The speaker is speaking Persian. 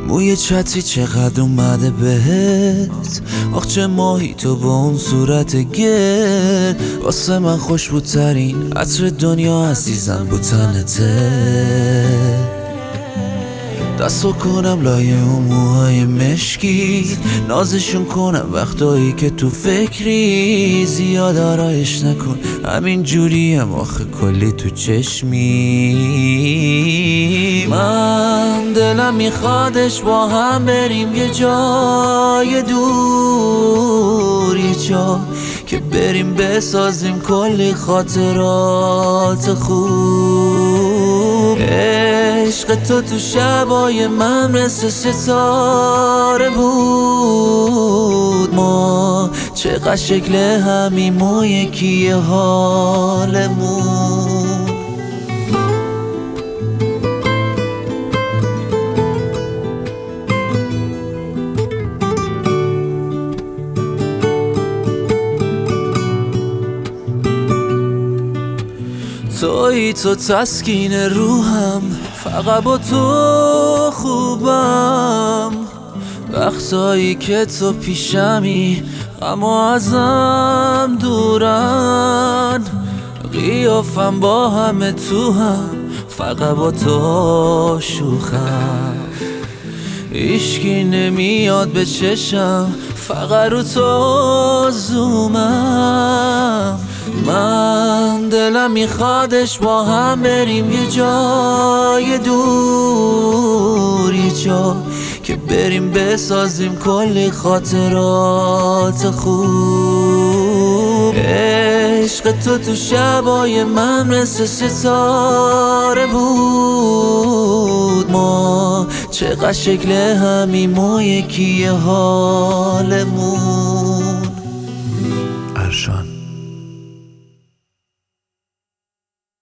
موی چتری چقدر اومده بهت، آخ چه ماهی تو با اون صورت گرد. واسه من خوشبوترین عطر دنیا عزیزم بود تنته. دستو کنم لای اون موهای مشکی، نازشون کنم وقتایی که تو فکری. زیاد آرایش نکن همین جوریم آخه کلی تو چشمی. من دلم میخوادش با هم بریم یه جای دور، یه جا که بریم بسازیم کلی خاطرات خوب. عشق تو شبای من مثل ستاره بود، ما چقدر شکل همیم و یکی حالمون. تویی تو تسکین روحم، فقط با تو خوبم. وقتایی که تو پیشمی غم ازم دورن. قیافم با همه تو هم، فقط با تو شوخم. هیچکی نمیاد به چشم، فقط رو تو زومم. من دلم میخوادش با هم بریم یه جای دور، یه جا که بریم بسازیم کلی خاطرات خوب. عشق تو شبای من مثل ستاره بود، ما چقدر شکل همیم و یکی حالمون.